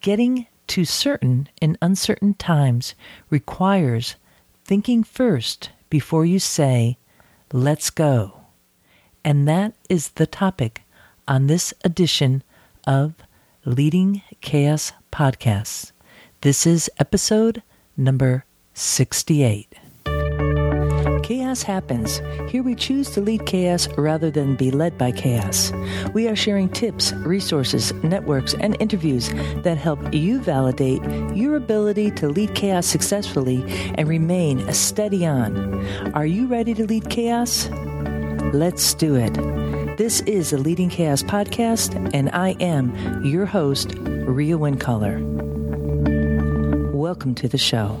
getting to certain in uncertain times requires thinking first before you say, let's go. And that is the topic on this edition of Leading Chaos Podcasts. This is episode number 68. Chaos happens. Here we choose to lead chaos rather than be led by chaos. We are sharing tips, resources, networks, and interviews that help you validate your ability to lead chaos successfully and remain steady on. Are you ready to lead chaos? Let's do it. This is the Leading Chaos Podcast, and I am your host, Rhea Wincolor. Welcome to the show.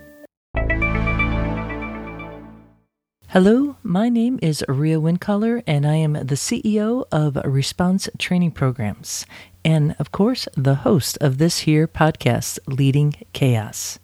Hello, my name is Rhea Wincolor, and I am the CEO of Response Training Programs, and of course, the host of this here podcast, Leading Chaos.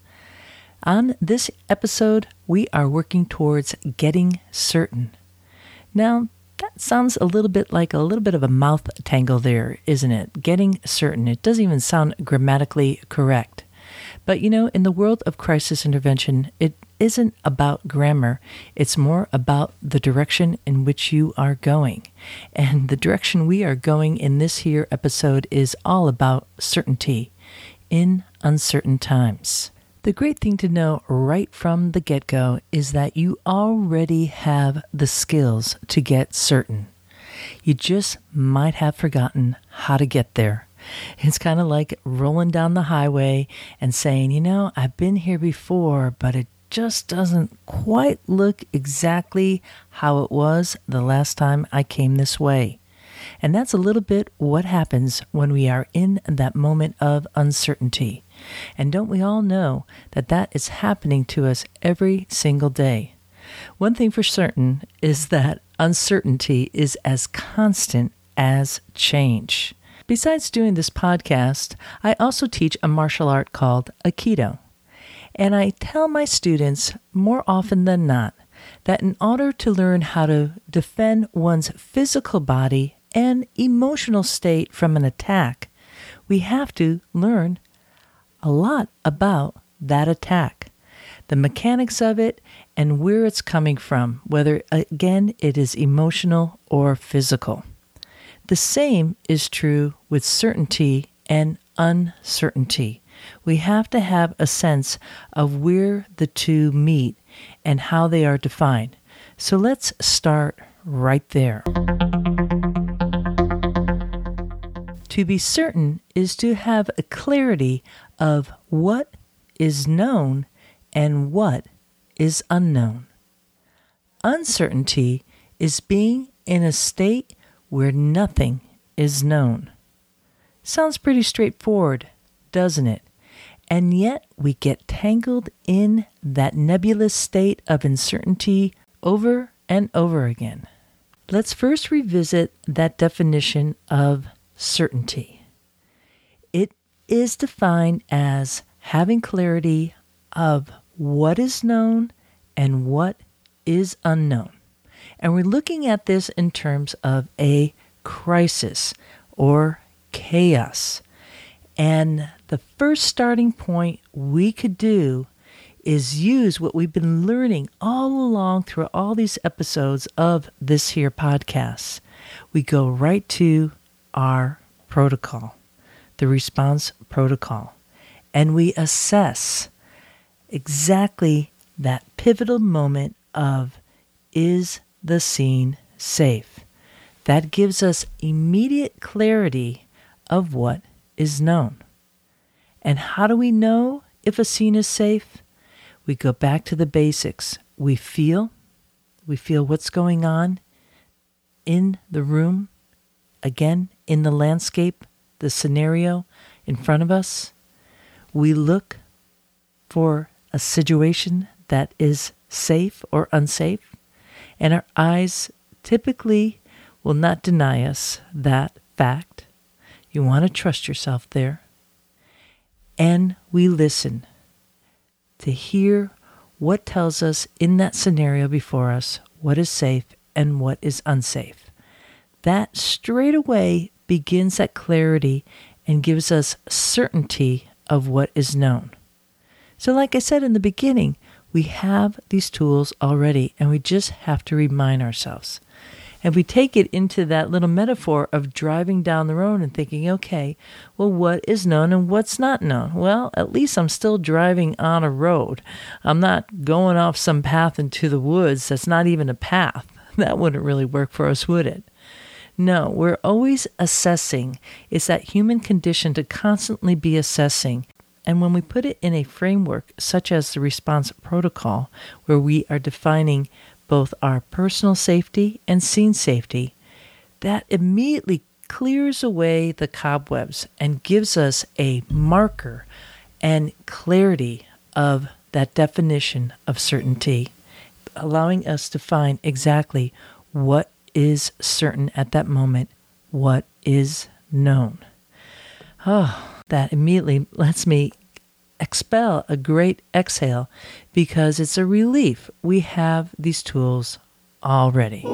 On this episode, we are working towards getting certain. Now, that sounds a little bit of a mouth tangle there, isn't it? Getting certain. It doesn't even sound grammatically correct. But in the world of crisis intervention, it isn't about grammar. It's more about the direction in which you are going. And the direction we are going in this here episode is all about certainty in uncertain times. The great thing to know right from the get-go is that you already have the skills to get certain. You just might have forgotten how to get there. It's kind of like rolling down the highway and saying, I've been here before, but it just doesn't quite look exactly how it was the last time I came this way. And that's a little bit what happens when we are in that moment of uncertainty. And don't we all know that that is happening to us every single day? One thing for certain is that uncertainty is as constant as change. Besides doing this podcast, I also teach a martial art called Aikido. And I tell my students more often than not that in order to learn how to defend one's physical body and emotional state from an attack, we have to learn a lot about that attack, the mechanics of it, and where it's coming from, whether, again, it is emotional or physical. The same is true with certainty and uncertainty. We have to have a sense of where the two meet and how they are defined. So let's start right there. To be certain is to have a clarity of what is known and what is unknown. Uncertainty is being in a state where nothing is known. Sounds pretty straightforward, doesn't it? And yet we get tangled in that nebulous state of uncertainty over and over again. Let's first revisit that definition of certainty. It is defined as having clarity of what is known and what is unknown. And we're looking at this in terms of a crisis or chaos. And the first starting point we could do is use what we've been learning all along through all these episodes of this here podcast. We go right to our protocol, the response protocol, and we assess exactly that pivotal moment of, is the scene safe? That gives us immediate clarity of what is known. And how do we know if a scene is safe? We go back to the basics. We feel what's going on in the room, again, in the landscape, the scenario in front of us. We look for a situation that is safe or unsafe, and our eyes typically will not deny us that fact. You want to trust yourself there. And we listen to hear what tells us in that scenario before us what is safe and what is unsafe. That straight away begins that clarity and gives us certainty of what is known. So like I said in the beginning, we have these tools already, and we just have to remind ourselves. And we take it into that little metaphor of driving down the road and thinking, okay, well, what is known and what's not known? Well, at least I'm still driving on a road. I'm not going off some path into the woods that's not even a path. That wouldn't really work for us, would it? No, we're always assessing. It's that human condition to constantly be assessing. And when we put it in a framework such as the response protocol, where we are defining both our personal safety and scene safety, that immediately clears away the cobwebs and gives us a marker and clarity of that definition of certainty, allowing us to find exactly what is certain at that moment, what is known. Oh, that immediately lets me expel a great exhale because it's a relief. We have these tools already.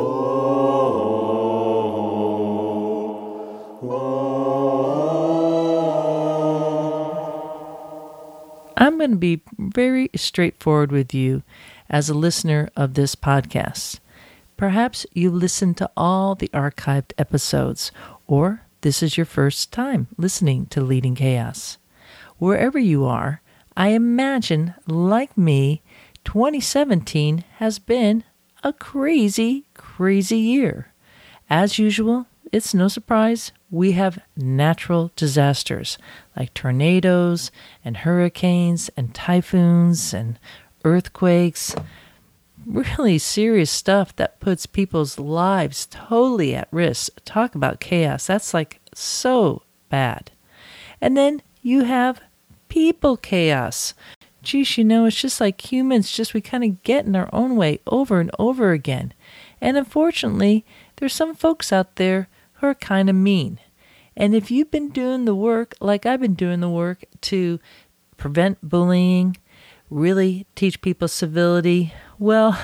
I'm going to be very straightforward with you as a listener of this podcast. Perhaps you listened to all the archived episodes, or this is your first time listening to Leading Chaos. Wherever you are, I imagine, like me, 2017 has been a crazy, crazy year. As usual, it's no surprise we have natural disasters like tornadoes and hurricanes and typhoons and earthquakes. Really serious stuff that puts people's lives totally at risk. Talk about chaos. That's like so bad. And then you have people chaos. Geez, it's just like humans, we kind of get in our own way over and over again. And unfortunately, there's some folks out there who are kind of mean. And if you've been doing the work, like I've been doing the work to prevent bullying, really teach people civility, well,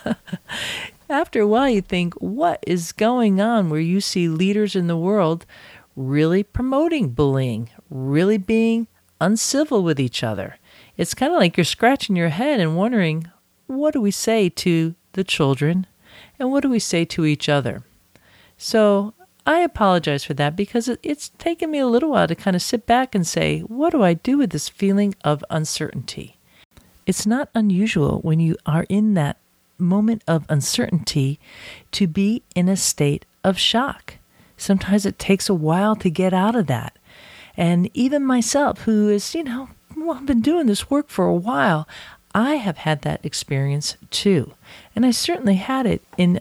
after a while you think, what is going on where you see leaders in the world really promoting bullying, really being uncivil with each other? It's kind of like you're scratching your head and wondering, what do we say to the children and what do we say to each other? So I apologize for that because it's taken me a little while to kind of sit back and say, what do I do with this feeling of uncertainty? It's not unusual when you are in that moment of uncertainty to be in a state of shock. Sometimes it takes a while to get out of that. And even myself, who is, I've been doing this work for a while, I have had that experience too. And I certainly had it in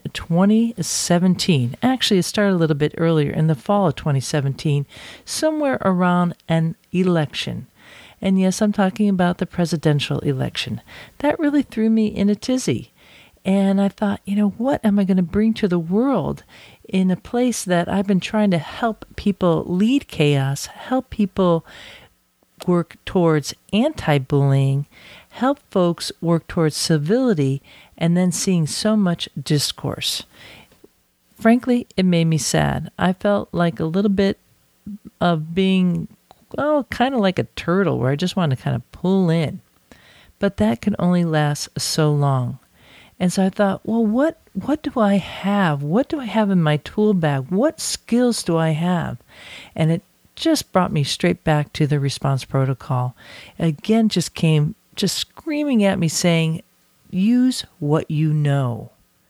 2017. Actually, it started a little bit earlier in the fall of 2017, somewhere around an election. And yes, I'm talking about the presidential election. That really threw me in a tizzy. And I thought, what am I going to bring to the world in a place that I've been trying to help people lead chaos, help people work towards anti-bullying, help folks work towards civility, and then seeing so much discourse. Frankly, it made me sad. I felt like a little bit of being, kind of like a turtle where I just wanted to kind of pull in. But that can only last so long. And so I thought, well, what do I have? What do I have in my tool bag? What skills do I have? And it just brought me straight back to the response protocol. Again, just came screaming at me saying, use what you know.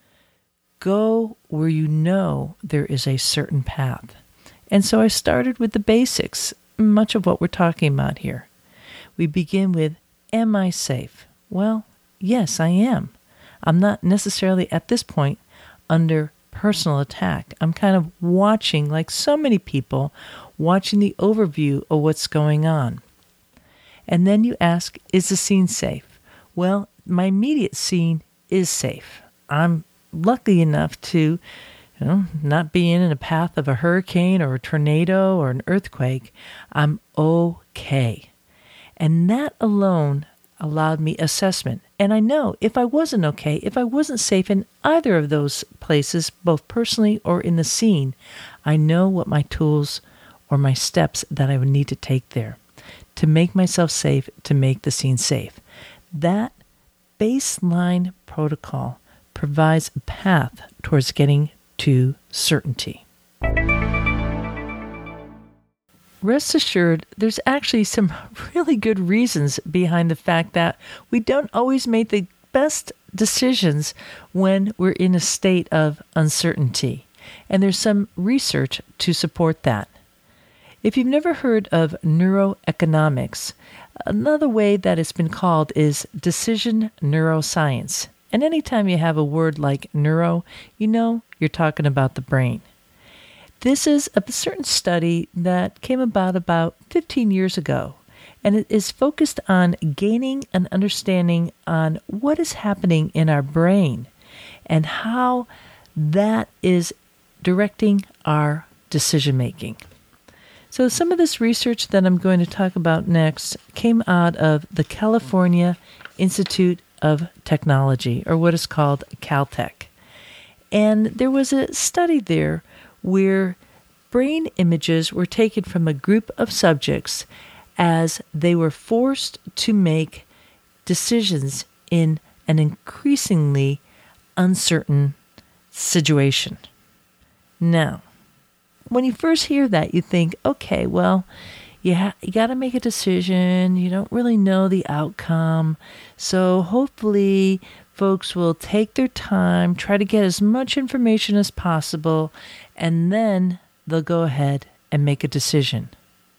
Go where you know there is a certain path. And so I started with the basics, much of what we're talking about here. We begin with, am I safe? Well, yes, I am. I'm not necessarily at this point under personal attack. I'm kind of watching, like so many people, watching the overview of what's going on. And then you ask, is the scene safe? Well, my immediate scene is safe. I'm lucky enough to, not be in a path of a hurricane or a tornado or an earthquake. I'm okay. And that alone allowed me assessment. And I know if I wasn't okay, if I wasn't safe in either of those places, both personally or in the scene, I know what my tools or my steps that I would need to take there to make myself safe, to make the scene safe. That baseline protocol provides a path towards getting to certainty. Rest assured, there's actually some really good reasons behind the fact that we don't always make the best decisions when we're in a state of uncertainty. And there's some research to support that. If you've never heard of neuroeconomics, another way that it's been called is decision neuroscience. And anytime you have a word like neuro, you know you're talking about the brain. This is a certain study that came about 15 years ago, and it is focused on gaining an understanding on what is happening in our brain and how that is directing our decision making. So some of this research that I'm going to talk about next came out of the California Institute of Technology, or what is called Caltech. And there was a study there where brain images were taken from a group of subjects as they were forced to make decisions in an increasingly uncertain situation. Now, when you first hear that, you think, okay, well, you got to make a decision. You don't really know the outcome. So hopefully folks will take their time, try to get as much information as possible, and then they'll go ahead and make a decision.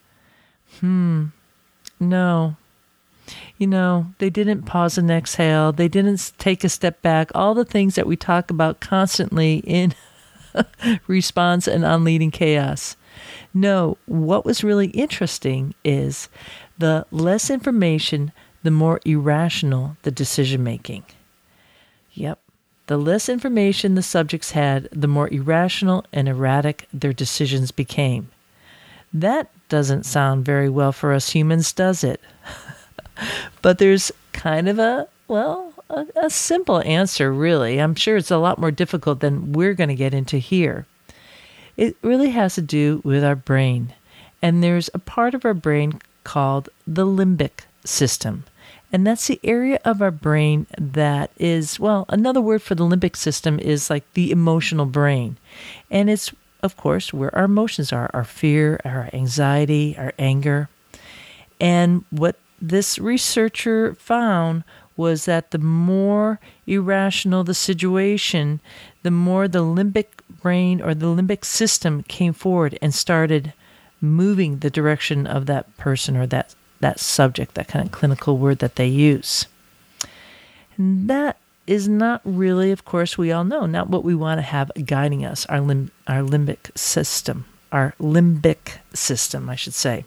No. They didn't pause and exhale. They didn't take a step back. All the things that we talk about constantly in response and on Leading Chaos. No, what was really interesting is the less information, the more irrational the decision making. Yep. The less information the subjects had, the more irrational and erratic their decisions became. That doesn't sound very well for us humans, does it? But there's kind of a simple answer, really. I'm sure it's a lot more difficult than we're going to get into here. It really has to do with our brain. And there's a part of our brain called the limbic system. And that's the area of our brain that is, another word for the limbic system is like the emotional brain. And it's, of course, where our emotions are, our fear, our anxiety, our anger. And what this researcher found was that the more irrational the situation, the more the limbic brain or the limbic system came forward and started moving the direction of that person or that subject, that kind of clinical word that they use. And that is not really, of course, we all know, not what we want to have guiding us, our limbic system, I should say.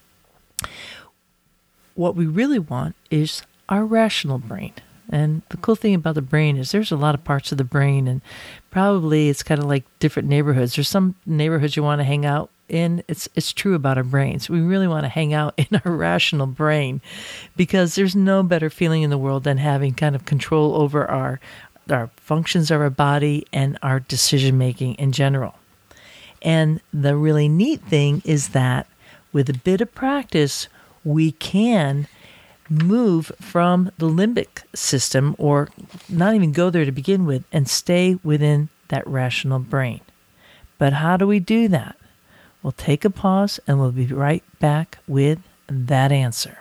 What we really want is our rational brain. And the cool thing about the brain is there's a lot of parts of the brain, and probably it's kind of like different neighborhoods. There's some neighborhoods you want to hang out in. It's true about our brains. We really want to hang out in our rational brain because there's no better feeling in the world than having kind of control over our functions of our body and our decision making in general. And the really neat thing is that with a bit of practice, we can move from the limbic system, or not even go there to begin with, and stay within that rational brain. But how do we do that? We'll take a pause and we'll be right back with that answer.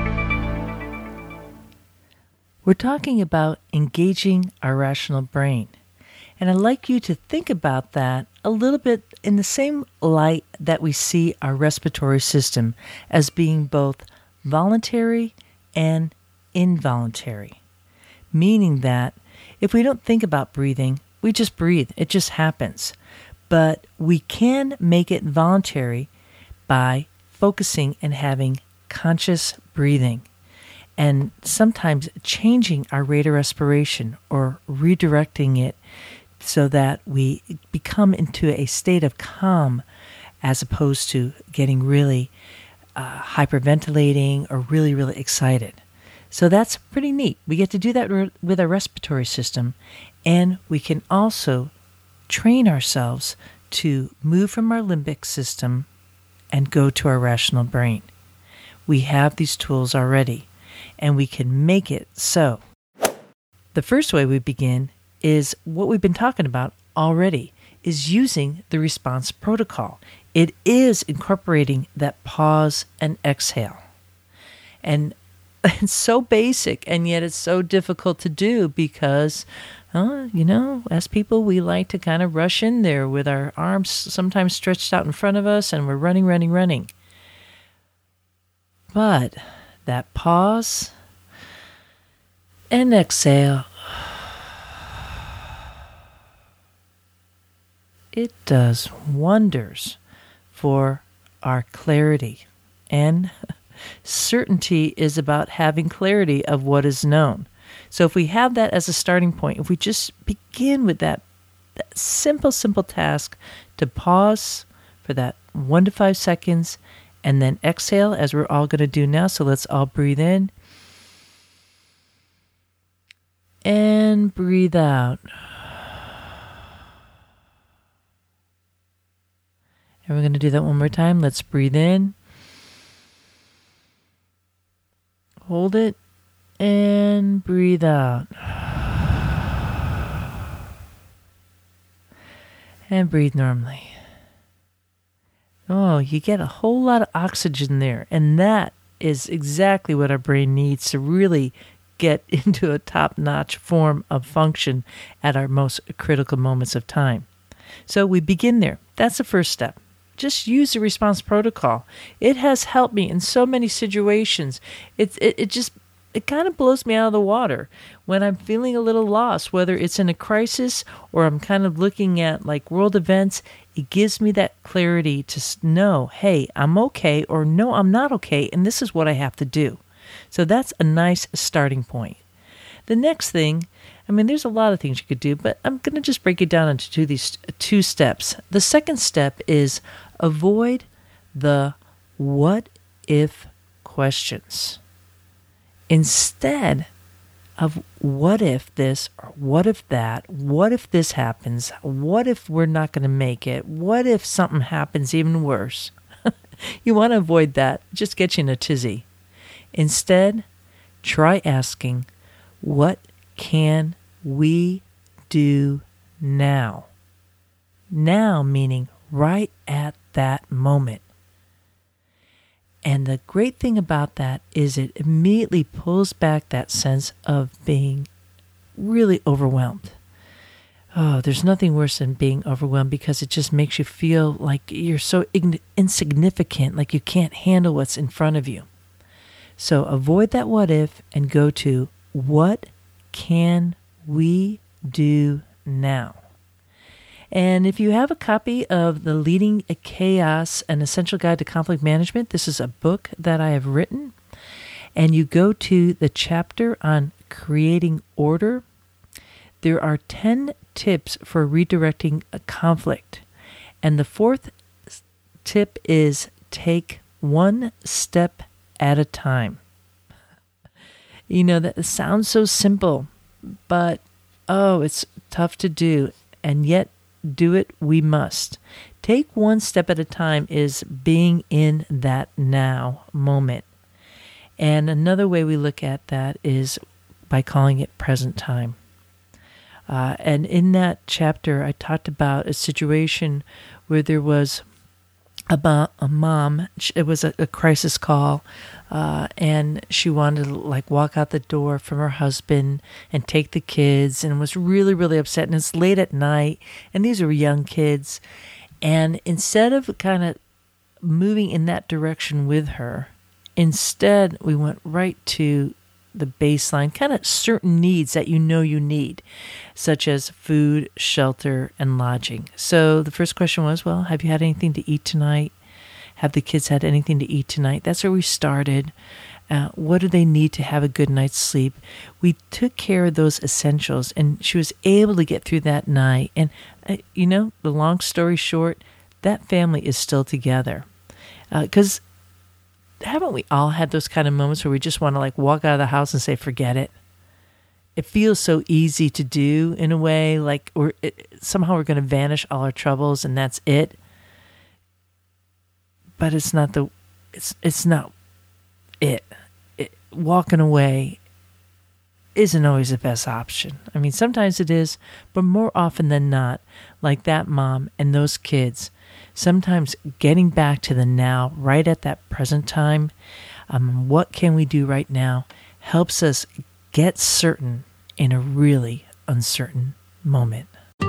We're talking about engaging our rational brain. And I'd like you to think about that a little bit in the same light that we see our respiratory system as being both voluntary and involuntary. Meaning that if we don't think about breathing, we just breathe. It just happens. But we can make it voluntary by focusing and having conscious breathing, and sometimes changing our rate of respiration or redirecting it so that we become into a state of calm as opposed to getting really hyperventilating or really, really excited. So that's pretty neat. We get to do that with our respiratory system, and we can also train ourselves to move from our limbic system and go to our rational brain. We have these tools already, and we can make it so. The first way we begin is what we've been talking about already, is using the response protocol. It is incorporating that pause and exhale. And it's so basic, and yet it's so difficult to do because, as people, we like to kind of rush in there with our arms sometimes stretched out in front of us, and we're running. But that pause and exhale, it does wonders for our clarity. And certainty is about having clarity of what is known. So if we have that as a starting point, if we just begin with that simple task to pause for that 1 to 5 seconds and then exhale, as we're all going to do now. So let's all breathe in and breathe out. And we're going to do that one more time. Let's breathe in. Hold it and breathe out. And breathe normally. Oh, you get a whole lot of oxygen there. And that is exactly what our brain needs to really get into a top-notch form of function at our most critical moments of time. So we begin there. That's the first step. Just use the response protocol. It has helped me in so many situations. It kind of blows me out of the water when I'm feeling a little lost, whether it's in a crisis or I'm kind of looking at like world events. It gives me that clarity to know, hey, I'm okay, or no, I'm not okay, and this is what I have to do. So that's a nice starting point. The next thing, there's a lot of things you could do, but I'm going to just break it down into these two steps. The second step is avoid the what if questions. Instead of what if this or what if that, what if this happens, what if we're not going to make it, what if something happens even worse. You want to avoid that. Just get you in a tizzy. Instead, try asking, what can we do now? Now meaning right at that moment. And the great thing about that is it immediately pulls back that sense of being really overwhelmed. Oh, there's nothing worse than being overwhelmed because it just makes you feel like you're so insignificant, like you can't handle what's in front of you. So avoid that what if and go to what can we do now? And if you have a copy of the Leading Chaos, An Essential Guide to Conflict Management, this is a book that I have written, and you go to the chapter on creating order, there are 10 tips for redirecting a conflict. And the fourth tip is take one step at a time. That sounds so simple, but it's tough to do, and yet do it we must. Take one step at a time is being in that now moment. And another way we look at that is by calling it present time. And in that chapter, I talked about a situation where there was a mom. It was a crisis call, and she wanted to walk out the door from her husband and take the kids, and was really, really upset. And it's late at night, and these are young kids. And instead of kind of moving in that direction with her, instead we went right to the baseline, kind of certain needs that you need, such as food, shelter, and lodging. So the first question was, well, have you had anything to eat tonight? Have the kids had anything to eat tonight? That's where we started. What do they need to have a good night's sleep? We took care of those essentials, and she was able to get through that night. And, the long story short, that family is still together. Because haven't we all had those kind of moments where we just want to walk out of the house and say, forget it? It feels so easy to do in a way, somehow we're going to vanish all our troubles and that's it. but it's not it. Walking away isn't always the best option. I mean, sometimes it is, but more often than not, like that mom and those kids, sometimes getting back to the now, right at that present time, what can we do right now, helps us get certain in a really uncertain moment.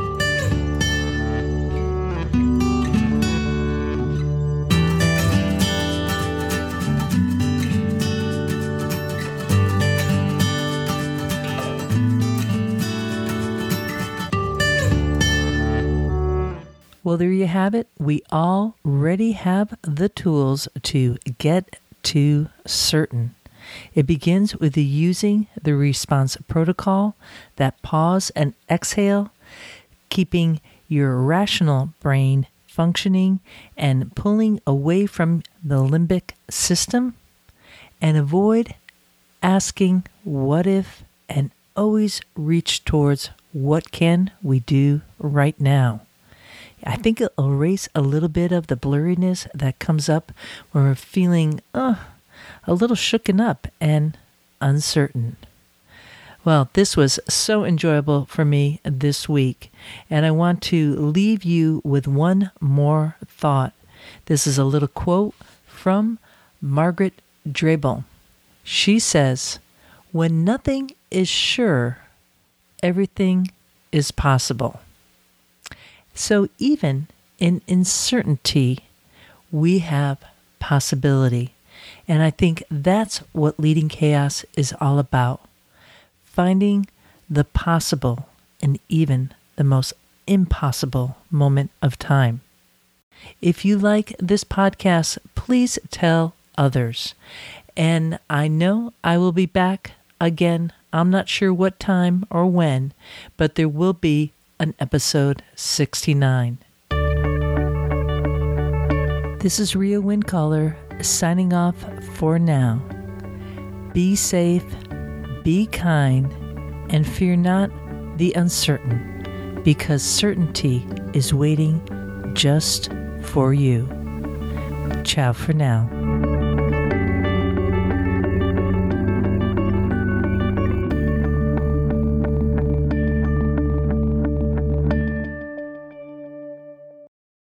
Well, there you have it. We already have the tools to get to certain. It begins with using the response protocol, that pause and exhale, keeping your rational brain functioning and pulling away from the limbic system, and avoid asking what if and always reach towards what can we do right now. I think it'll erase a little bit of the blurriness that comes up when we're feeling a little shooken up and uncertain. Well, this was so enjoyable for me this week, and I want to leave you with one more thought. This is a little quote from Margaret Drabel. She says, "When nothing is sure, everything is possible." So even in uncertainty, we have possibility. And I think that's what Leading Chaos is all about. Finding the possible in even the most impossible moment of time. If you like this podcast, please tell others. And I know I will be back again. I'm not sure what time or when, but there will be an episode 69. This is Ria Windcaller signing off for now. Be safe, be kind, and fear not the uncertain, because certainty is waiting just for you. Ciao for now.